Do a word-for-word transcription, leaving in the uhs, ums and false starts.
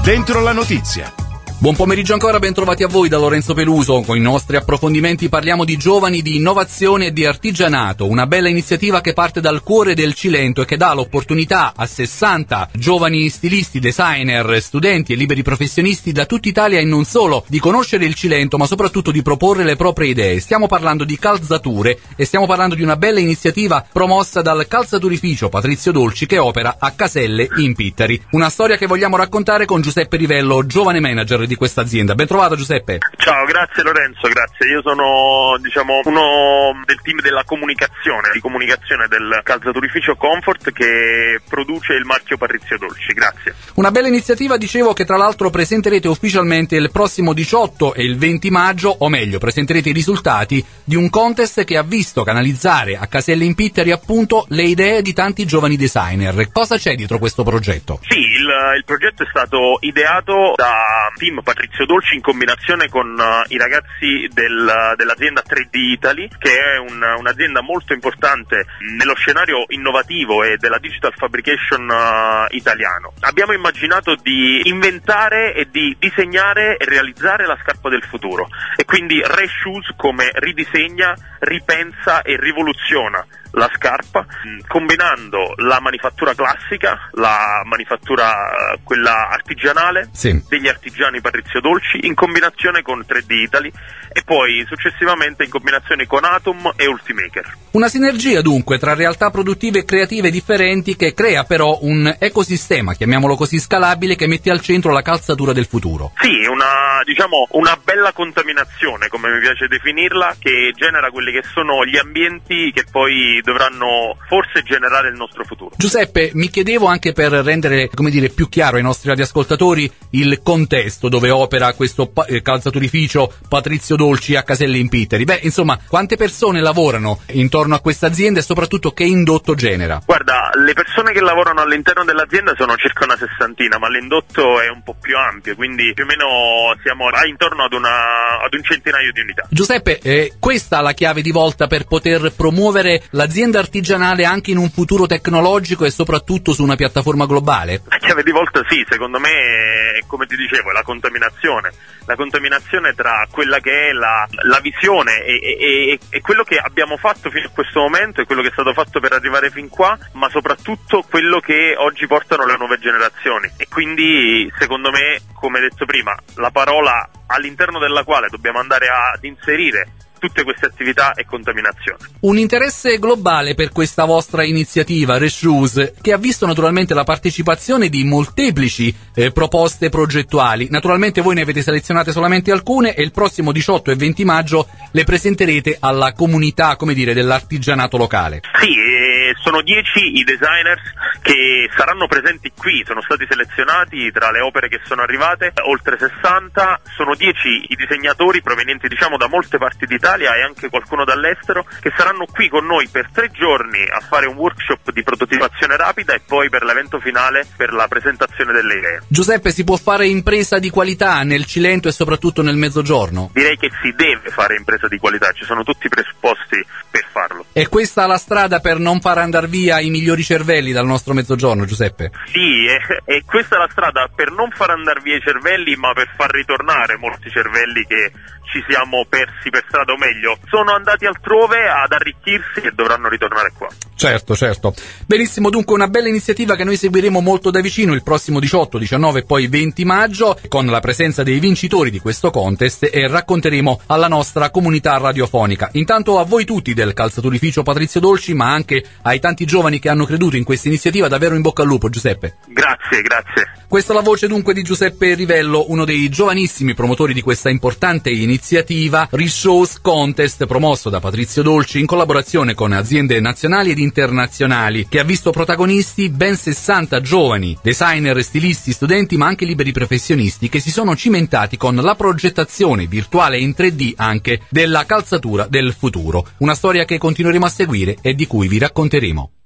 Dentro la notizia. Buon pomeriggio ancora, ben trovati a voi da Lorenzo Peluso. Con i nostri approfondimenti parliamo di giovani, di innovazione e di artigianato, una bella iniziativa che parte dal cuore del Cilento e che dà l'opportunità a sessanta giovani stilisti, designer, studenti e liberi professionisti da tutta Italia e non solo di conoscere il Cilento, ma soprattutto di proporre le proprie idee. Stiamo parlando di calzature e stiamo parlando di una bella iniziativa promossa dal calzaturificio Patrizio Dolci che opera a Caselle in Pittari. Una storia che vogliamo raccontare con Giuseppe Rivello, giovane manager di questa azienda. Ben trovato Giuseppe. Ciao, grazie Lorenzo, grazie. Io sono, diciamo, uno del team della comunicazione, di comunicazione del calzaturificio Comfort che produce il marchio Patrizio Dolci. Grazie. Una bella iniziativa, dicevo, che tra l'altro presenterete ufficialmente il prossimo diciotto e il venti maggio, o meglio, presenterete i risultati di un contest che ha visto canalizzare a Caselle in Pittari appunto le idee di tanti giovani designer. Cosa c'è dietro questo progetto? Sì, il, il progetto è stato ideato da team Patrizio Dolci in combinazione con uh, i ragazzi del, dell'azienda tre D Italy, che è un, un'azienda molto importante nello scenario innovativo e della digital fabrication uh, italiano. Abbiamo immaginato di inventare e di disegnare e realizzare la scarpa del futuro e quindi Reshoes come ridisegna, ripensa e rivoluziona la scarpa, combinando la manifattura classica, la manifattura uh, quella artigianale, sì, degli artigiani Patrizio Dolci, in combinazione con tre D Italy e poi successivamente in combinazione con Atom e Ultimaker. Una sinergia dunque tra realtà produttive e creative differenti che crea però un ecosistema, chiamiamolo così, scalabile, che mette al centro la calzatura del futuro. Sì, una, diciamo, una bella contaminazione, come mi piace definirla, che genera quelli che sono gli ambienti che poi dovranno forse generare il nostro futuro. Giuseppe, mi chiedevo, anche per rendere, come dire, più chiaro ai nostri radioascoltatori il contesto dove opera questo pa- eh, calzaturificio Patrizio Dolci a Caselle in Pittari. Beh, insomma, quante persone lavorano intorno a questa azienda e soprattutto che indotto genera? Guarda, le persone che lavorano all'interno dell'azienda sono circa una sessantina, ma l'indotto è un po' più ampio, quindi più o meno siamo a intorno ad, una, ad un centinaio di unità. Giuseppe, eh, questa è la chiave di volta per poter promuovere l'azienda artigianale anche in un futuro tecnologico e soprattutto su una piattaforma globale? La chiave di volta sì, secondo me è, come ti dicevo, è la contaminazione. La contaminazione tra quella che è la, la visione e, e, e, e quello che abbiamo fatto fino a questo momento e quello che è stato fatto per arrivare fin qua, ma soprattutto quello che oggi portano le nuove generazioni. E quindi, secondo me, come detto prima, la parola all'interno della quale dobbiamo andare ad inserire tutte queste attività e contaminazione. Un interesse globale per questa vostra iniziativa Reshoes, che ha visto naturalmente la partecipazione di molteplici eh, proposte progettuali. Naturalmente voi ne avete selezionate solamente alcune e il prossimo diciotto e venti maggio le presenterete alla comunità, come dire, dell'artigianato locale. Sì, eh, sono dieci i designers che saranno presenti qui, sono stati selezionati tra le opere che sono arrivate, oltre sessanta, sono dieci i disegnatori provenienti, diciamo, da molte parti d'Italia e anche qualcuno dall'estero, che saranno qui con noi per tre giorni a fare un workshop di prototipazione rapida e poi per l'evento finale per la presentazione delle idee. Giuseppe, si può fare impresa di qualità nel Cilento e soprattutto nel Mezzogiorno? Direi che si deve fare impresa di qualità, ci sono tutti i presupposti per farlo. E questa è la strada per non far andare via i migliori cervelli dal nostro Mezzogiorno, Giuseppe? Sì, e, e questa è la strada per non far andare via i cervelli, ma per far ritornare molti cervelli che ci siamo persi per strada, o meglio, sono andati altrove ad arricchirsi e dovranno ritornare qua. Certo, certo. Benissimo, dunque una bella iniziativa che noi seguiremo molto da vicino il prossimo diciotto, diciannove e poi venti maggio, con la presenza dei vincitori di questo contest, e racconteremo alla nostra comunità radiofonica. Intanto a voi tutti del calzaturificio Patrizio Dolci, ma anche ai tanti giovani che hanno creduto in questa iniziativa, davvero in bocca al lupo, Giuseppe. Grazie, grazie. Questa è la voce dunque di Giuseppe Rivello, uno dei giovanissimi promotori di questa importante iniziativa Reshoes Contest, promosso da Patrizio Dolci in collaborazione con aziende nazionali ed internazionali, che ha visto protagonisti ben sessanta giovani, designer, stilisti, studenti, ma anche liberi professionisti che si sono cimentati con la progettazione virtuale in tre D anche della calzatura del futuro. Una storia che continueremo a seguire e di cui vi racconteremo.